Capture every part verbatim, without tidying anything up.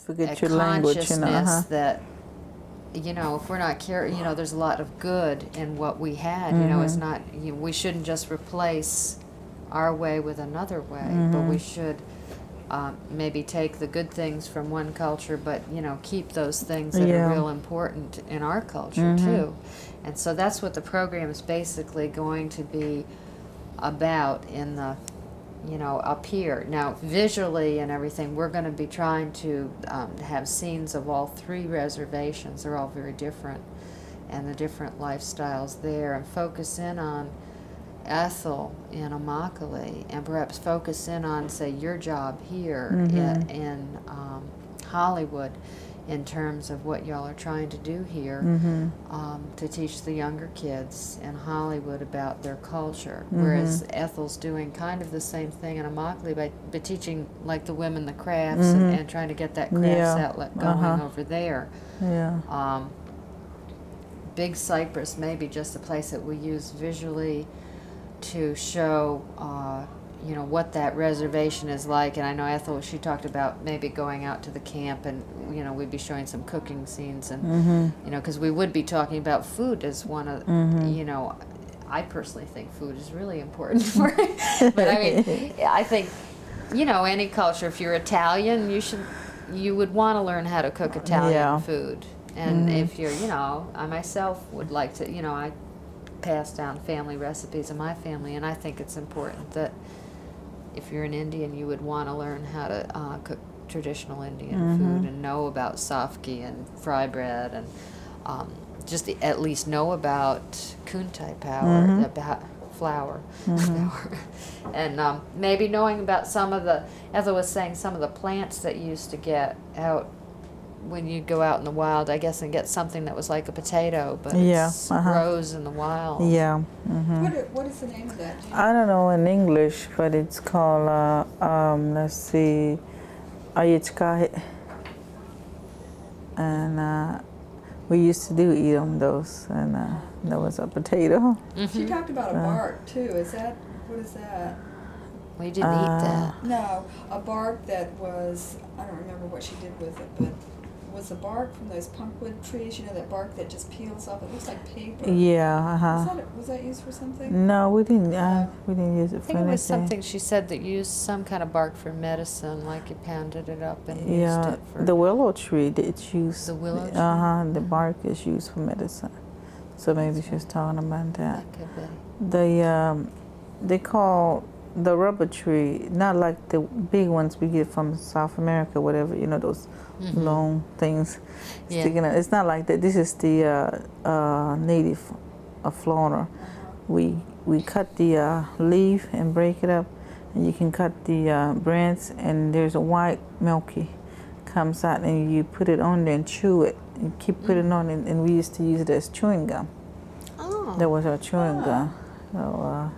forget a your language, you know. consciousness Uh-huh. that, you know, if we're not careful, you know, there's a lot of good in what we had. You know, it's Mm-hmm. not, you, we shouldn't just replace our way with another way, Mm-hmm. but we should um, maybe take the good things from one culture, but, you know, keep those things that Yeah. are real important in our culture, Mm-hmm. too. And so that's what the program is basically going to be about in the, you know, up here. Now, visually and everything, we're going to be trying to um, have scenes of all three reservations. They're all very different, and the different lifestyles there, and focus in on Ethel in Immokalee, and perhaps focus in on, say, your job here Mm-hmm. in, in um, Hollywood, in terms of what y'all are trying to do here, Mm-hmm. um, to teach the younger kids in Hollywood about their culture. Mm-hmm. Whereas Ethel's doing kind of the same thing in Immokalee by, by teaching, like, the women the crafts, Mm-hmm. and, and trying to get that crafts Yeah. outlet going Uh-huh. over there. Yeah. Um, Big Cypress may be just a place that we use visually to show, uh, you know, what that reservation is like. And I know Ethel, she talked about maybe going out to the camp, and, you know, we'd be showing some cooking scenes, and, Mm-hmm. you know, because we would be talking about food as one of, Mm-hmm. you know, I personally think food is really important for but I mean, I think, you know, any culture, if you're Italian, you should, you would want to learn how to cook Italian Yeah. food. And Mhm. if you're, you know, I myself would like to, you know, I pass down family recipes in my family, and I think it's important that if you're an Indian, you would want to learn how to uh, cook traditional Indian Mhm. food, and know about safki and fry bread, and um, just the, at least know about kuntai power, Mhm. about flour, Mhm. flour. And um, maybe knowing about some of the, Ethel was saying, some of the plants that you used to get out when you go out in the wild, I guess, and get something that was like a potato, but Yeah, it uh-huh. grows in the wild. Yeah. Mm-hmm. What, i- what is the name of that? Do you know? I don't know in English, but it's called, uh, um, let's see, ayitkahe. And uh, we used to do eat them, those, and uh, there was a potato. She Mhm. talked about a Uh, bark too. Is that, what is that? We didn't Uh, eat that. No, a bark that was, I don't remember what she did with it, but was the bark from those punkwood trees, you know, that bark that just peels off? It looks like paper. Yeah, Was uh-huh. that, was that used for something? No, we didn't, uh, Oh. we didn't use it I for think it anything. was something she said that used some kind of bark for medicine, like you pounded it up and used Yeah, it for the willow tree, it's used. The willow tree? Uh-huh, the bark is used for medicine. So maybe she was talking about that. That could be. The, um, they call the rubber tree, not like the big ones we get from South America, whatever, you know, those Mhm. long things Yeah. sticking out. It's not like that. This is the uh, uh, native uh, Flora. We, we cut the uh, leaf and break it up, and you can cut the uh, branch, and there's a white milky comes out, and you put it on there and chew it. You keep putting on, and, and we used to use it as chewing gum. Oh. That was our chewing gum. So, uh,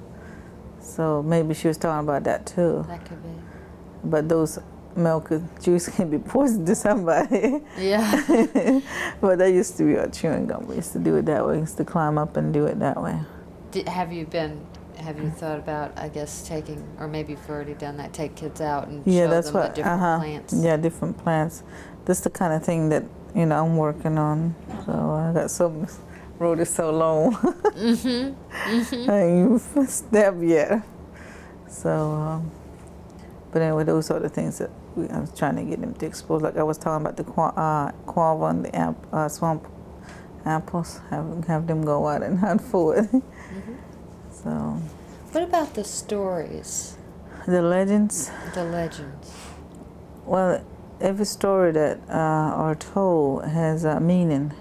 so maybe she was talking about that too. That could be. But those milk juice can be poison to somebody. Yeah. But that used to be our chewing gum. We used to do it that way. We used to climb up and do it that way. Did, have you been, have you thought about, I guess, taking, or maybe you've already done that, take kids out and Yeah, show that's them the what. different uh-huh. plants? Yeah, different plants. That's the kind of thing that you know I'm working on. So I got some. Road is so long. Mm-hmm. Mm-hmm. I ain't even stepped yet. So, um, but anyway, those are the things that we, I was trying to get them to expose. Like I was talking about the qua- uh, guava and the ap- uh, swamp apples. Have have them go out and hunt for it. Mm-hmm. So, What about the stories, the legends. the legends? Well, every story that uh, are told has a meaning,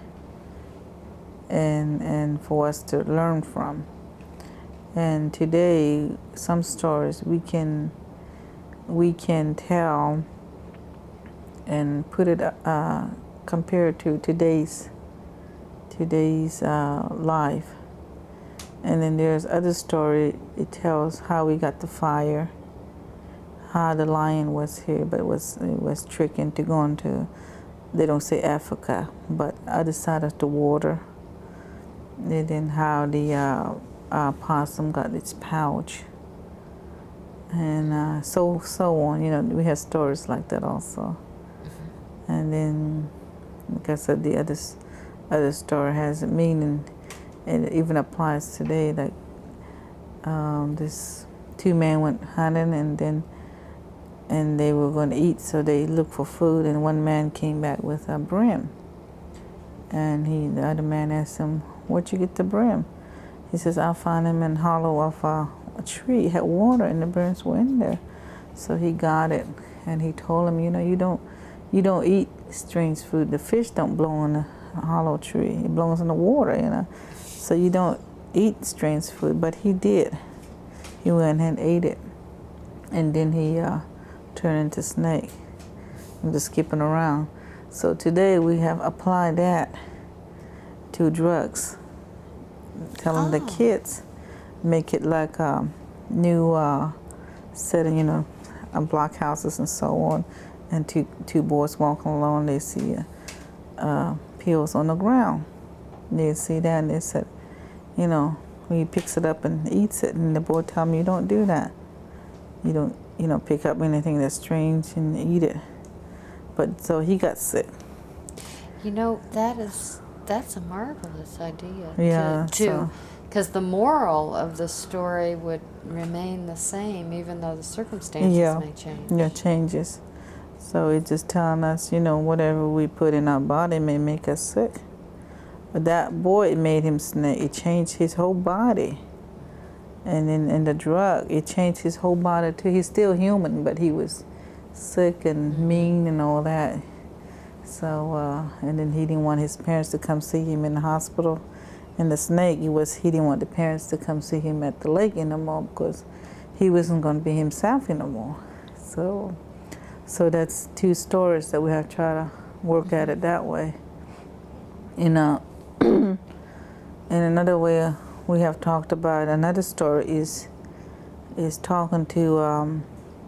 and and for us to learn from. And today, some stories we can we can tell and put it uh, compared to today's today's uh, life. And then there's other story. It tells how we got the fire, how the lion was here, but it was it was tricked into going to, they don't say Africa, but other side of the water. And then how the uh, uh, possum got its pouch, and uh, so so on. You know, we have stories like that also. Mm-hmm. And then, like I said, the other s- other story has a meaning, and it even applies today. Like um, this two men went hunting, and then and they were going to eat, so they looked for food, and one man came back with a brim. And he, the other man asked him, "Where'd you get the brim?" He says, "I found him in hollow of a, a tree. It had water, and the brims were in there." So he got it, and he told him, "You know, you don't, you don't eat strange food. The fish don't blow in a hollow tree. It blows in the water, you know. So you don't eat strange food." But he did. He went and ate it, and then he uh, turned into snake. I'm just skipping around. So today we have applied that to drugs, telling the Oh. kids, make it like a new uh, setting, you know, on block houses and so on, and two two boys walking along, they see uh, uh, pills on the ground. They see that and they said, you know, when he picks it up and eats it, and the boy tell him, "You don't do that. You don't, you know, pick up anything that's strange and eat it." But so he got sick. You know, that is, that's a marvelous idea. Yeah, To, so- because the moral of the story would remain the same, even though the circumstances Yeah. may change. Yeah, changes. So it's just telling us, you know, whatever we put in our body may make us sick. But that boy, it made him snake. It changed his whole body. And in, in the drug, it changed his whole body too. He's still human, but he was sick and mean and all that. So, uh, and then he didn't want his parents to come see him in the hospital. And the snake, he was he didn't want the parents to come see him at the lake anymore because he wasn't going to be himself anymore. So, so that's two stories that we have to try to work at it that way. You know, and another way we have talked about another story is is talking to um,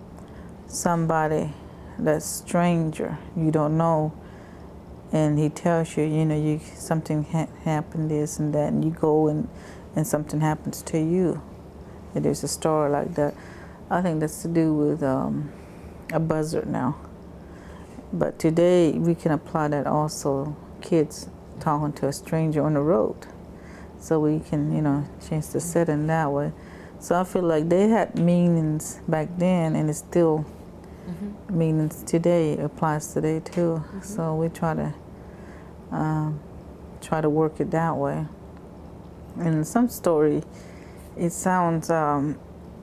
somebody that's stranger you don't know, and he tells you, you know, you something ha happened, this and that, and you go and and something happens to you. And there's a story like that. I think that's to do with um, a buzzard now. But today we can apply that also. Kids talking to a stranger on the road, so we can, you know, change the setting that way. So I feel like they had meanings back then, and it's still Mm-hmm. meanings today, applies today too. Mm-hmm. So we try to um, try to work it that way. And in some story, it sounds um,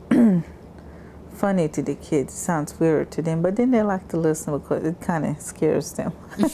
funny to the kids. It sounds weird to them, but then they like to listen because it kind of scares them.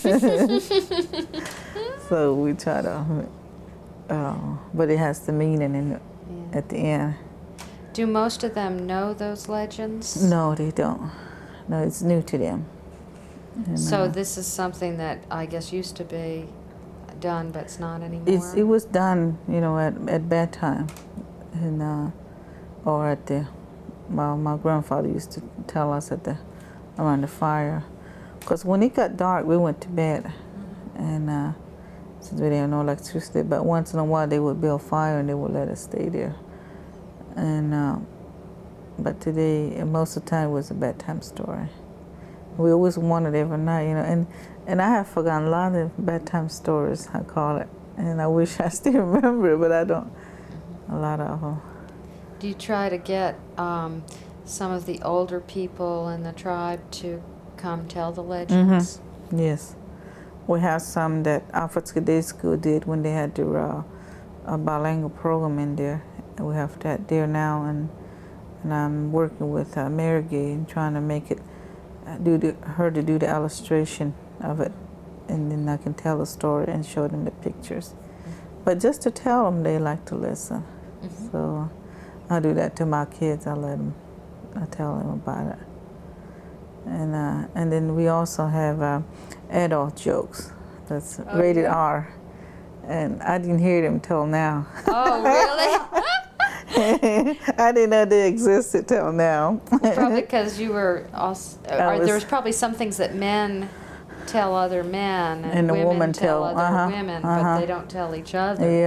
So we try to, uh, but it has the meaning in it Yeah. at the end. Do most of them know those legends? No, they don't. No, it's new to them. And, So uh, this is something that I guess used to be done, but it's not anymore? It's, it was done, you know, at, at bedtime, and uh, or at the. Well, my grandfather used to tell us at the around the fire, because when it got dark, we went to bed, mm-hmm. and uh, since we didn't have no electricity, but once in a while they would build fire and they would let us stay there, and uh, but today most of the time it was a bedtime story. We always wanted every night, you know, and and I have forgotten a lot of bedtime stories, I call it, and I wish I still remember it, but I don't. A lot of them. Do you try to get um, some of the older people in the tribe to come tell the legends? Mm-hmm. Yes. We have some that Africa Day School did when they had their uh, a bilingual program in there. And we have that there now, and and I'm working with uh, Mary Gay and trying to make it, uh, do the, her to do the illustration of it, and then I can tell the story and show them the pictures. But just to tell them, they like to listen. Mm-hmm. So I do that to my kids. I let them, I tell them about it. And uh, and then we also have uh, adult jokes. That's Oh, rated yeah. R. And I didn't hear them till now. Oh, really? I didn't know they existed till now. Probably because you were also, I or was- there was probably some things that men tell other men and, And the women woman tell tell- other uh-huh, women, uh-huh. but they don't tell each other. Yeah,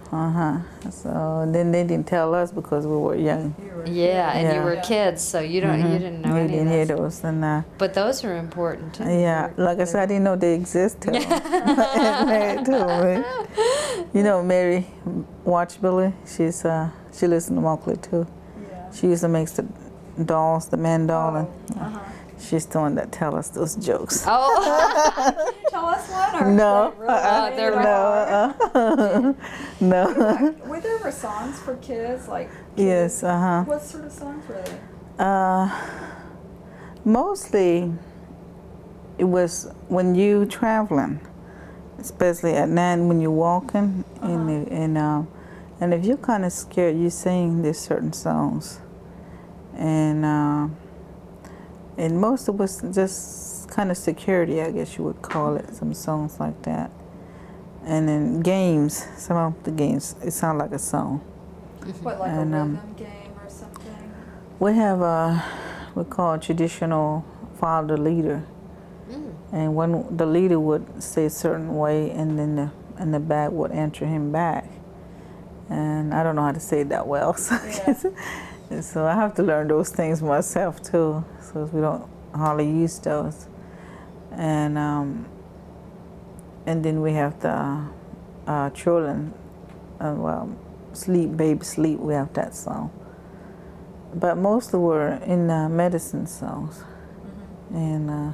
Uh huh. So then they didn't tell us because we were young. You were Yeah, and you Yeah. were Yeah. kids, so you don't, you didn't know We any didn't of hear that. those, and uh, But those are important too. yeah, They're- like I said, I didn't know they existed. And Mary told me. You know, Mary Watchbilly. She's uh, she lives in Monkley too. Yeah. She used to make the dolls, the man doll, and Oh, uh-huh. she's the one that tell us those jokes. Oh, Can you tell us one? Or No, is that really uh-uh, they're hard? no, uh, no. Were there ever songs for kids? Like Yes, kids? uh huh. What sort of songs were they? Uh, mostly, it was when you traveling, especially at night when you're walking, and Uh-huh. and um, and if you're kind of scared, you sing these certain songs, and uh, and most of us just kind of security, I guess you would call it, some songs like that, and then games. Some of the games it sound like a song. What, like And, a um, rhythm game or something? We have a we call it traditional follow the leader. Mm. And when the leader would say a certain way, and then the and the back would answer him back. And I don't know how to say it that well, so, and so I have to learn those things myself too. So we don't hardly use those. And um, and then we have the uh, children, uh, well, sleep, baby, sleep. We have that song. But most of were in uh, medicine songs, Mm-hmm. and. Uh,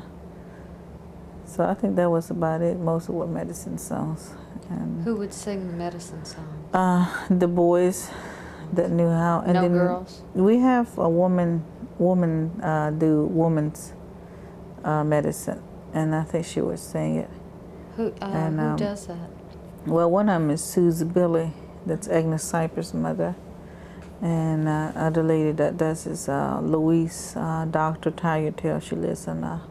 So I think that was about it. Most of were medicine songs. And who would sing the medicine song? uh, the boys that knew how. And No then girls? We have a woman, woman uh, do woman's uh, medicine, and I think she would sing it. Who, uh, And, who um, does that? Well, one of them is Susie Billy, that's Agnes Cypress' mother, and uh, other lady that does is uh, Louise, uh, Doctor Tagliatelle. She lives in uh,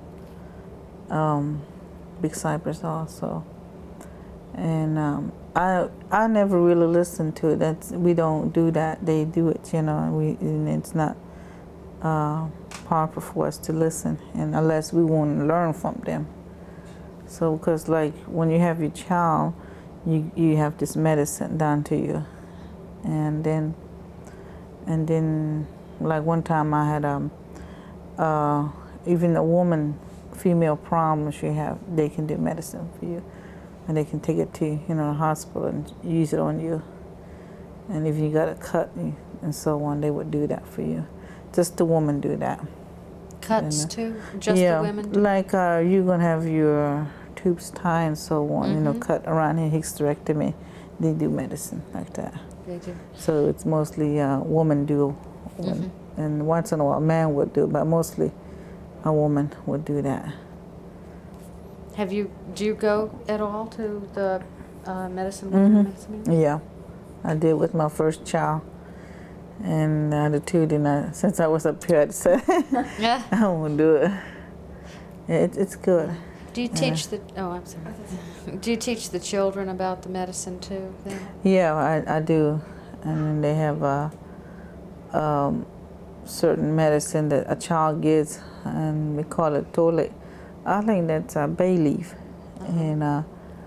um, Big Cypress also. And um, I I never really listened to it. That's we don't do that. They do it, you know. And we and it's not uh, proper for us to listen, and unless we want to learn from them. So because like when you have your child, you you have this medicine done to you, and then and then like one time I had um uh, even a woman. Female problems you have, they can do medicine for you, and they can take it to you know the hospital and use it on you. And if you got a cut and so on, they would do that for you. Just the woman do that. Cuts and, uh, too? Just yeah, the women? Do? like uh, you're gonna have your tubes tied and so on. You know, Mhm. cut around here, hysterectomy. They do medicine like that. They do. So it's mostly uh, woman do, when, Mhm. and once in a while a man would do, but mostly a woman would do that. Have you, do you go at all to the uh, medicine women Mhm. medicine meeting? Yeah, I did with my first child, and uh, the two did not. Since I was up here, I said Yeah. I won't do it. it. It's good. Do you teach the, oh, I'm sorry. Do you teach the children about the medicine too then? Yeah, I, I do, and then they have a um, certain medicine that a child gets, and we call it tole. I think that's uh, bay leaf, Uh-huh. and uh,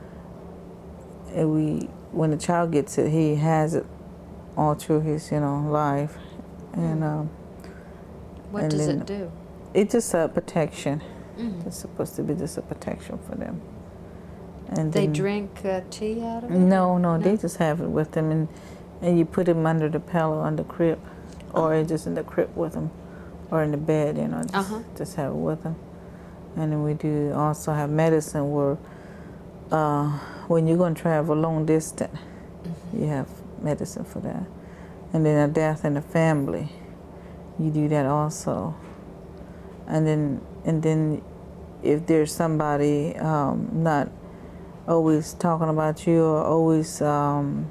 and we when the child gets it, he has it all through his you know life, and um, What And does then- it do? it's just a protection. Mhm. It's supposed to be just a protection for them. And They then- drink uh, tea out of it? No, no, No? they just have it with them, and and you put them under the pillow on the crib, or just in the crib with them, or in the bed, you know, just, Uh-huh. just have it with them. And then we do also have medicine where uh, when you're going to travel long distance, Mm-hmm. you have medicine for that. And then a death in the family, you do that also. And then and then if there's somebody um, not always talking about you or always um,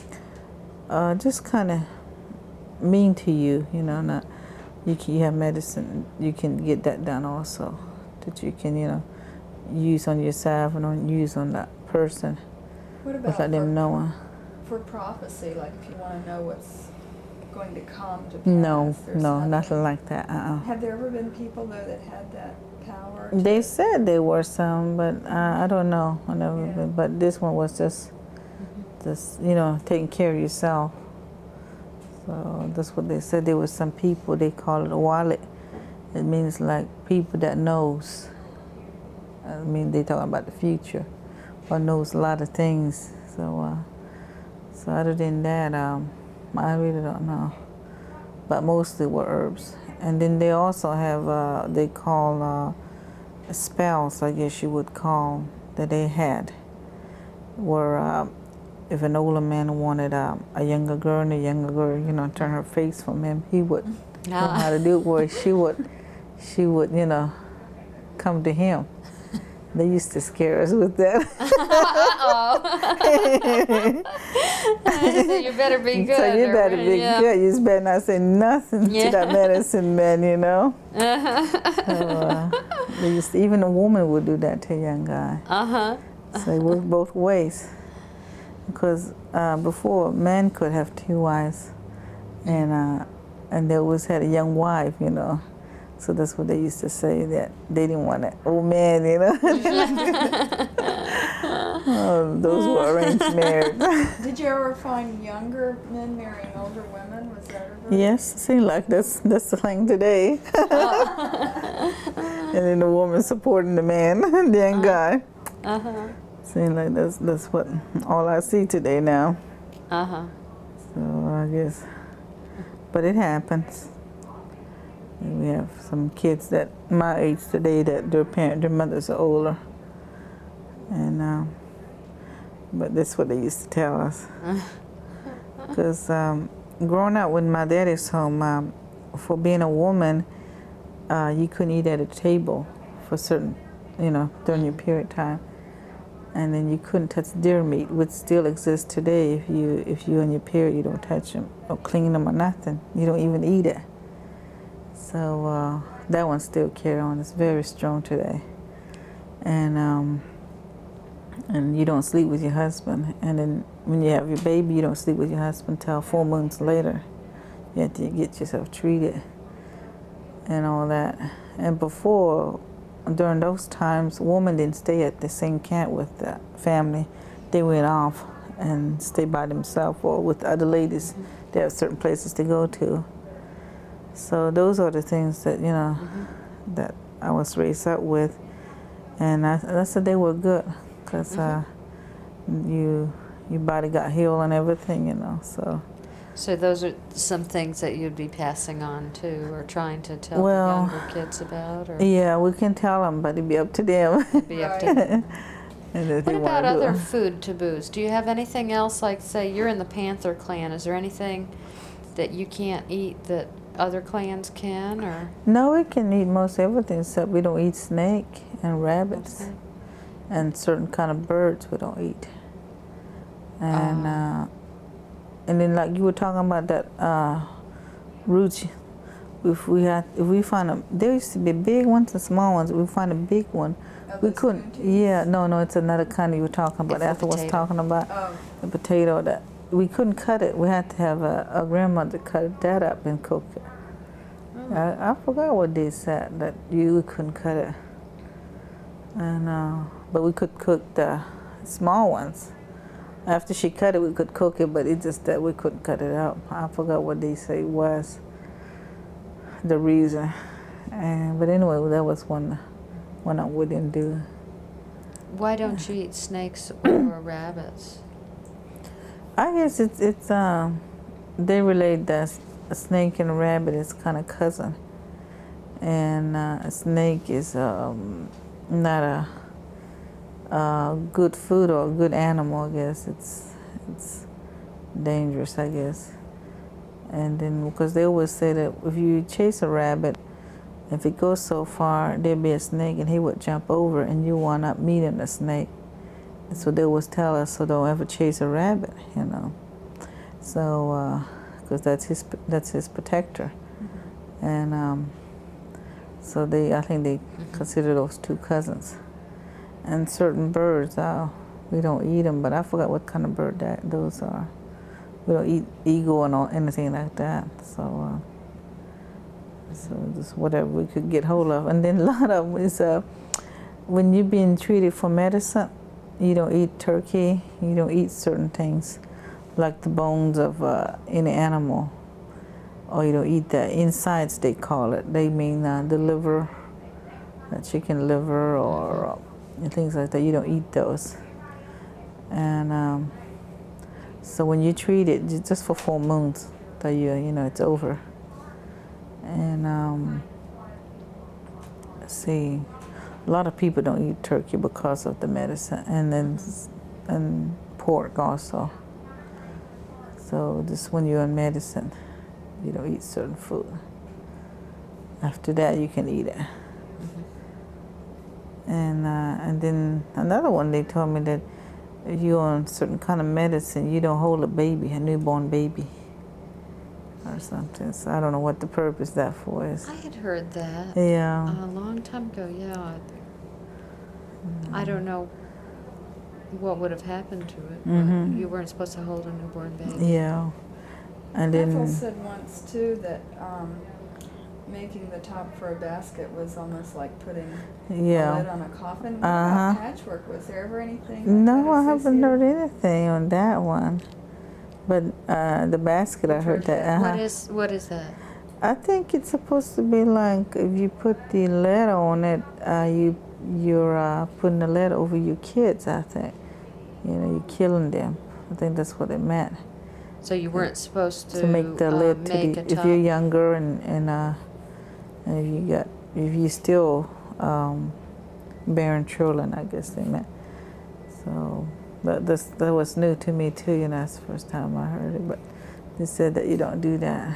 uh, just kind of mean to you, you know, not you can you have medicine, you can get that done also, that you can you know use on yourself and on use on that person What about without them for, knowing. for prophecy? Like if you want to know what's going to come to pass? No, there's no, nothing like that. Uh-uh. Have there ever been people though that had that power? They to- said there were some, but uh, I don't know. I never Yeah. been, but this one was just just, you know, taking care of yourself. So that's what they said. There was some people, they call it a wallet. It means like people that knows. I mean, they talking about the future, or knows a lot of things. So, uh, so other than that, um, I really don't know. But mostly were herbs. And then they also have, uh, they call uh, spells, I guess you would call, that they had, where uh, if an older man wanted uh, a younger girl, and a younger girl, you know, turn her face from him, he would know how to do it, where she would, she would, you know, come to him. They used to scare us with that. So you better be good. So you better or, be yeah. good. You just better not say nothing Yeah. to that medicine man, you know. So, uh, they used to, even a woman would do that to a young guy. Uh-huh. So it worked both ways. Because uh, before, men could have two wives, and uh, and they always had a young wife, you know. So that's what they used to say, that they didn't want an old man, you know. Oh, those were arranged marriages. Did you ever find younger men marrying older women? Was that ever? Yes, it seems like that's that's the thing today. And then the woman supporting the man, the young guy. Uh-huh. Seems like that's that's what all I see today now. Uh-huh. So I guess, but it happens. And we have some kids that my age today that their parent, their mothers are older, and um, but that's what they used to tell us. Because um, growing up when my daddy's home, um, for being a woman, uh, you couldn't eat at a table for certain, you know, during your period time, and then you couldn't touch deer meat, which still exists today. If you if you on your period, you don't touch them, don't clean them or nothing. You don't even eat it. So uh, that one still carry on. It's very strong today. And um, and you don't sleep with your husband. And then when you have your baby, you don't sleep with your husband till four months later. You have to get yourself treated and all that. And before, during those times, women didn't stay at the same camp with the family. They went off and stayed by themselves or with other ladies. They have certain places to go to. So those are the things that, you know, mm-hmm. that I was raised up with. And I, I said they were good, because mm-hmm. uh, you, your body got healed and everything, you know, so. So those are some things that you'd be passing on to, or trying to tell well, the younger kids about? Or? Yeah, we can tell them, but it'd be up to them. It'd be up to them. And if what they about wanna do other it. food taboos? Do you have anything else, like, say, you're in the Panther clan, is there anything that you can't eat that other clans can, or? No, we can eat most everything, except we don't eat snake and rabbits. Okay. And certain kind of birds we don't eat. And Oh. uh, and then like you were talking about that uh, roots. If we had, if we find a, there used to be big ones and small ones. We find a big one. Oh, We those couldn't. spoon teas? Yeah, no, no, it's another kind you were talking about. It's the After was potato. talking about Oh, the potato that we couldn't cut it. We had to have a, a grandmother cut that up and cook it. Oh. I, I forgot what they said, that you couldn't cut it. And uh, but we could cook the small ones. After she cut it, we could cook it, but it's just that we couldn't cut it up. I forgot what they say was the reason. And but anyway, that was one one I wouldn't do. Why don't you eat snakes or rabbits? I guess it's it's um they relate that a snake and a rabbit is kind of cousin, and uh, a snake is um, not a, a good food or a good animal. I guess it's it's dangerous, I guess. And then because they always say that if you chase a rabbit, if it goes so far, there'd be a snake and he would jump over and you wind up meeting the snake. So they always tell us, so don't ever chase a rabbit, you know. So, because uh, that's his that's his protector, mm-hmm. and um, so they I think they mm-hmm. consider those two cousins. And certain birds, uh, we don't eat them, but I forgot what kind of bird that those are. We don't eat eagle and all, anything like that. So, uh, so just whatever we could get hold of. And then a lot of them is uh, when you're being treated for medicine. you don't eat turkey, you don't eat certain things, like the bones of uh, any animal, or you don't eat the insides, they call it. They mean uh, the liver, the chicken liver, or uh, things like that. You don't eat those. And um, so when you treat it, ju- just for four moons, that you you know it's over. And um, let's see, a lot of people don't eat turkey because of the medicine, and then s- and pork also. So just when you're on medicine, you don't eat certain food. After that, you can eat it. And uh, and then another one, they told me that if you're on certain kind of medicine, you don't hold a baby, a newborn baby, or something. So I don't know what the purpose that for is. I had heard that Yeah. a long time ago, yeah. I don't know what would have happened to it, but Mhm. you weren't supposed to hold a newborn baby. Yeah. And Ethel then said once too that um, making the top for a basket was almost like putting a lid yeah. on a coffin. What Uh-huh. about patchwork? Was there ever anything? Like No, that I haven't heard associated? anything on that one. But uh, the basket, I You've heard heard that. that. Uh-huh. What is what is that? I think it's supposed to be like if you put the letter on it, uh, you you're uh, putting the letter over your kids. I think, you know, you're killing them. I think that's what it meant. So you weren't supposed to, To make the uh, lid to make the, a if top. you're younger and and, uh, and if you got if you still um, bearing children, I guess they meant. So that this that was new to me too. You know, that's the first time I heard it. But they said that you don't do that.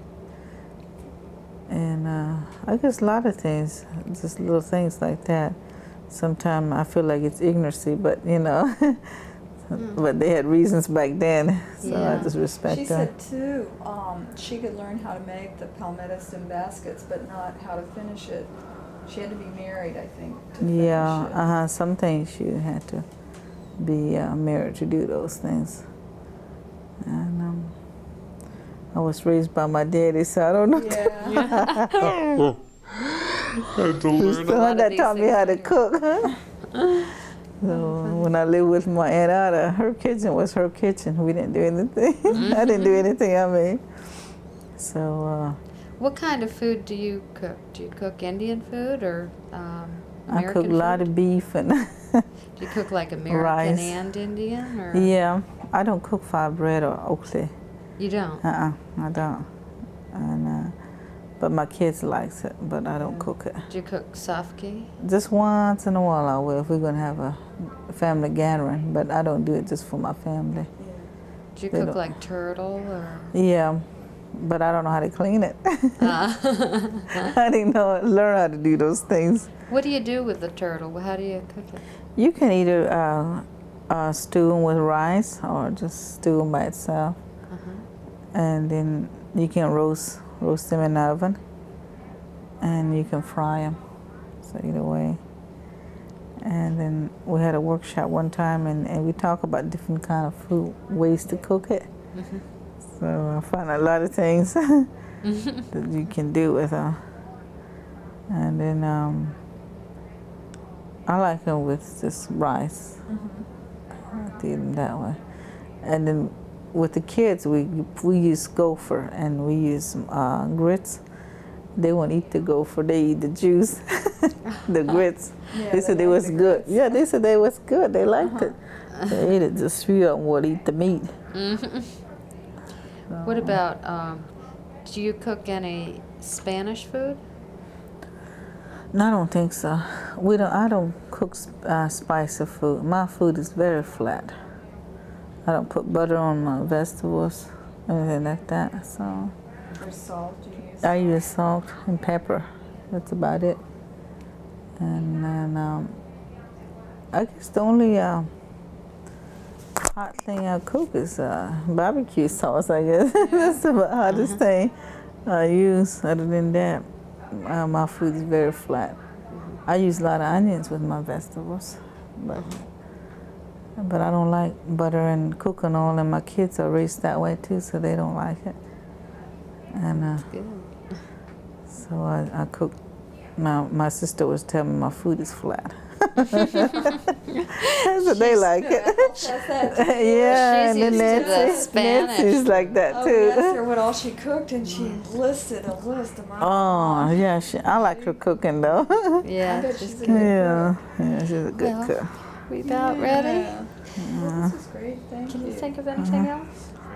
And uh, I guess a lot of things, just little things like that. Sometimes I feel like it's ignorancy, but you know, but they had reasons back then, so I Yeah. just respect She that. said too, um, she could learn how to make the palmetto baskets, but not how to finish it. She had to be married, I think, to finish Yeah, it. uh huh. Some things you had to be uh, married to do those things. And um, I was raised by my daddy, so I don't know. Yeah. Had to Who's learn the a one lot of that these taught me things how to later. cook? So when I lived with my aunt Ada, her kitchen was her kitchen. We didn't do anything. I didn't do anything. I mean, so uh, What kind of food do you cook? Do you cook Indian food or um, I American cook a lot food? of beef and Do you cook like American rice. and Indian, or yeah. I don't cook fried bread or oakley. you don't? Uh-uh, I don't. And uh, but my kids likes it, but I don't Yeah. cook it. Do you cook safki? Just once in a while I will if we're gonna have a family gathering, but I don't do it just for my family. Yeah. Do you They cook don't- like turtle or? Yeah, but I don't know how to clean it. Uh, I didn't know learn how to do those things. what do you do with the turtle? How do you cook it? You can either uh, uh, stew them with rice or just stew them by itself, Uh-huh. and then you can roast roast them in the oven, and you can fry them. So either way. And then we had a workshop one time, and, and we talk about different kind of food ways to cook it. Mhm. So I found a lot of things that you can do with them. And then um, I like them with just rice. I do them that way. And then with the kids, we we use gopher and we use uh, grits. They won't eat the gopher; they eat the juice, the grits. Yeah, They said they it like was the good. grits. Yeah, they said they was good. They liked it. They ate it just sweet and would eat the meat. Mhm. What about, um, do you cook any Spanish food? No, I don't think so. We don't. I don't cook uh, spicy food. My food is very flat. I don't put butter on my vegetables, anything like that. So For salt, do you use? I use salt and pepper. That's about it. And then um, I guess the only uh, hot thing I cook is uh, barbecue sauce. I guess that's the hottest thing I use. Other than that, uh, my food is very flat. I use a lot of onions with my vegetables, but but I don't like butter and coconut, and my kids are raised that way too, so they don't like it. And uh, Good. so I, I cook. My my sister was telling me my food is flat. That's what they like it. That's that. Yeah, She's and then used to the Nancy, Spanish. Nancy's like that Oh, too. we asked her what all she cooked, and she listed a list of my. Oh, yeah, she, I like her cooking though. I Yeah, bet she's she's a good. good yeah, yeah, she's a good Well, cook. We about ready? Yeah. Well, this is great. Thank Can you. you think of anything else?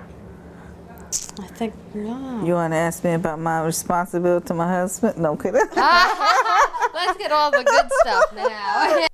I think no. You want to ask me about my responsibility to my husband? No kidding. Let's get all the good stuff now.